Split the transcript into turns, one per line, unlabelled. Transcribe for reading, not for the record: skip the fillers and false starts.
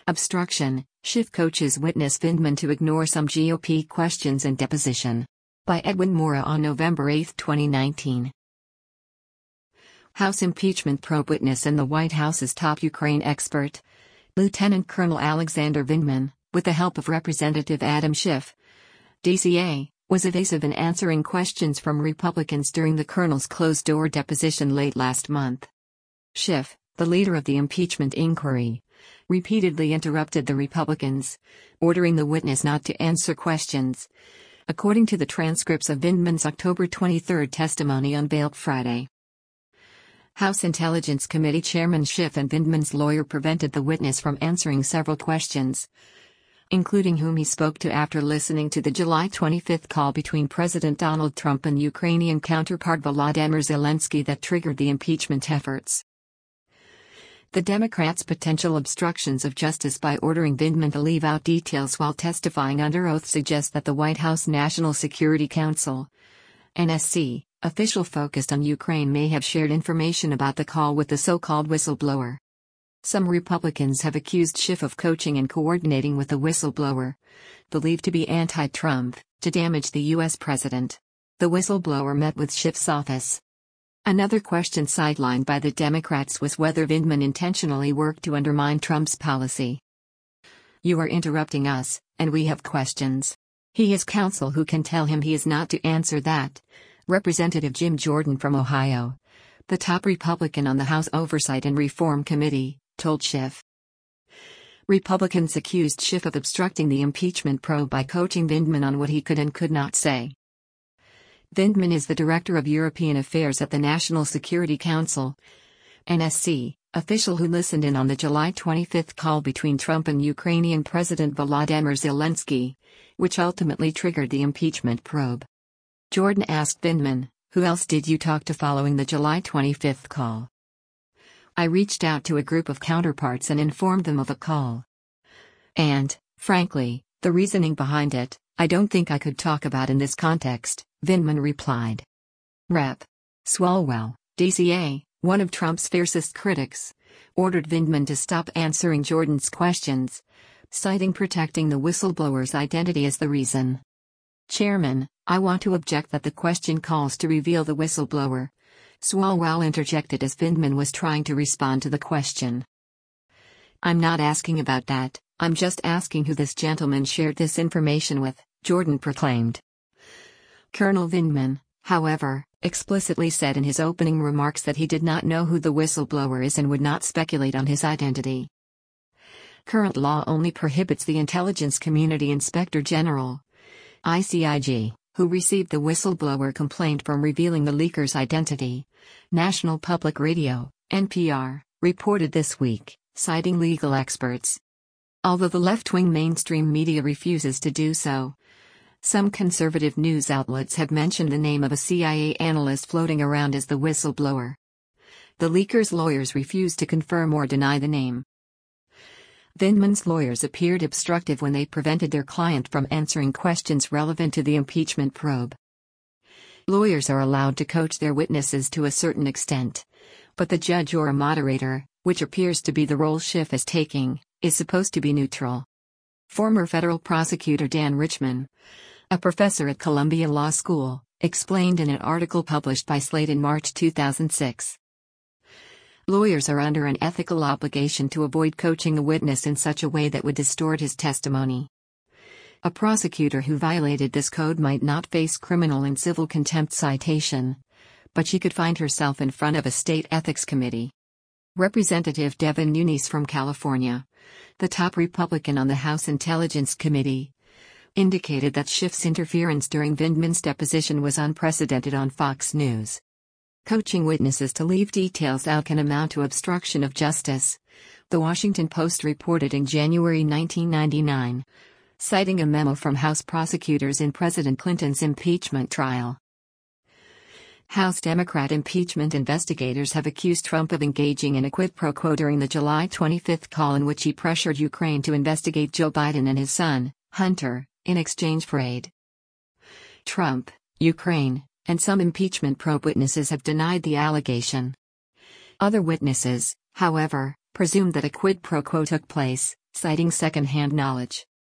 Obstruction, Schiff coaches witness Vindman to ignore some GOP questions in deposition. By Edwin Mora on November 8, 2019. House impeachment probe witness and the White House's top Ukraine expert. Lieutenant Colonel Alexander Vindman, with the help of Representative Adam Schiff, DCA, was evasive in answering questions from Republicans during the colonel's closed-door deposition late last month. Schiff, the leader of the impeachment inquiry, repeatedly interrupted the Republicans, ordering the witness not to answer questions, according to the transcripts of Vindman's October 23 testimony unveiled Friday. House Intelligence Committee Chairman Schiff and Vindman's lawyer prevented the witness from answering several questions, including whom he spoke to after listening to the July 25 call between President Donald Trump and Ukrainian counterpart Volodymyr Zelensky that triggered the impeachment efforts. The Democrats' potential obstructions of justice by ordering Vindman to leave out details while testifying under oath suggest that the White House National Security Council, NSC, official focused on Ukraine may have shared information about the call with the so-called whistleblower. Some Republicans have accused Schiff of coaching and coordinating with the whistleblower, believed to be anti-Trump, to damage the U.S. president. The whistleblower met with Schiff's office. Another question sidelined by the Democrats was whether Vindman intentionally worked to undermine Trump's policy. "You are interrupting us, and we have questions. He has counsel who can tell him he is not to answer that," Representative Jim Jordan from Ohio, the top Republican on the House Oversight and Reform Committee, told Schiff. Republicans accused Schiff of obstructing the impeachment probe by coaching Vindman on what he could and could not say. Vindman is the Director of European Affairs at the National Security Council, NSC, official who listened in on the July 25 call between Trump and Ukrainian President Volodymyr Zelensky, which ultimately triggered the impeachment probe. Jordan asked Vindman, "Who else did you talk to following the July 25 call?" "I reached out to a group of counterparts and informed them of a call. And, frankly, the reasoning behind it, I don't think I could talk about in this context," Vindman replied. Rep. Swalwell, DCA, one of Trump's fiercest critics, ordered Vindman to stop answering Jordan's questions, citing protecting the whistleblower's identity as the reason. "Chairman, I want to object that the question calls to reveal the whistleblower," Swalwell interjected as Vindman was trying to respond to the question. "I'm not asking about that, I'm just asking who this gentleman shared this information with," Jordan proclaimed. Colonel Vindman, however, explicitly said in his opening remarks that he did not know who the whistleblower is and would not speculate on his identity. Current law only prohibits the Intelligence Community Inspector General, ICIG, who received the whistleblower complaint from revealing the leaker's identity, National Public Radio, NPR, reported this week, citing legal experts. Although the left-wing mainstream media refuses to do so, some conservative news outlets have mentioned the name of a CIA analyst floating around as the whistleblower. The leaker's lawyers refuse to confirm or deny the name. Vindman's lawyers appeared obstructive when they prevented their client from answering questions relevant to the impeachment probe. Lawyers are allowed to coach their witnesses to a certain extent, but the judge or a moderator, which appears to be the role Schiff is taking, is supposed to be neutral. Former federal prosecutor Dan Richman, a professor at Columbia Law School, explained in an article published by Slate in March 2006. Lawyers are under an ethical obligation to avoid coaching a witness in such a way that would distort his testimony. A prosecutor who violated this code might not face criminal and civil contempt citation, but she could find herself in front of a state ethics committee. Representative Devin Nunes from California, the top Republican on the House Intelligence Committee, indicated that Schiff's interference during Vindman's deposition was unprecedented on Fox News. Coaching witnesses to leave details out can amount to obstruction of justice, The Washington Post reported in January 1999, citing a memo from House prosecutors in President Clinton's impeachment trial. House Democrat impeachment investigators have accused Trump of engaging in a quid pro quo during the July 25 call in which he pressured Ukraine to investigate Joe Biden and his son, Hunter, in exchange for aid. Trump, Ukraine, and some impeachment probe witnesses have denied the allegation. Other witnesses, however, presumed that a quid pro quo took place, citing second-hand knowledge.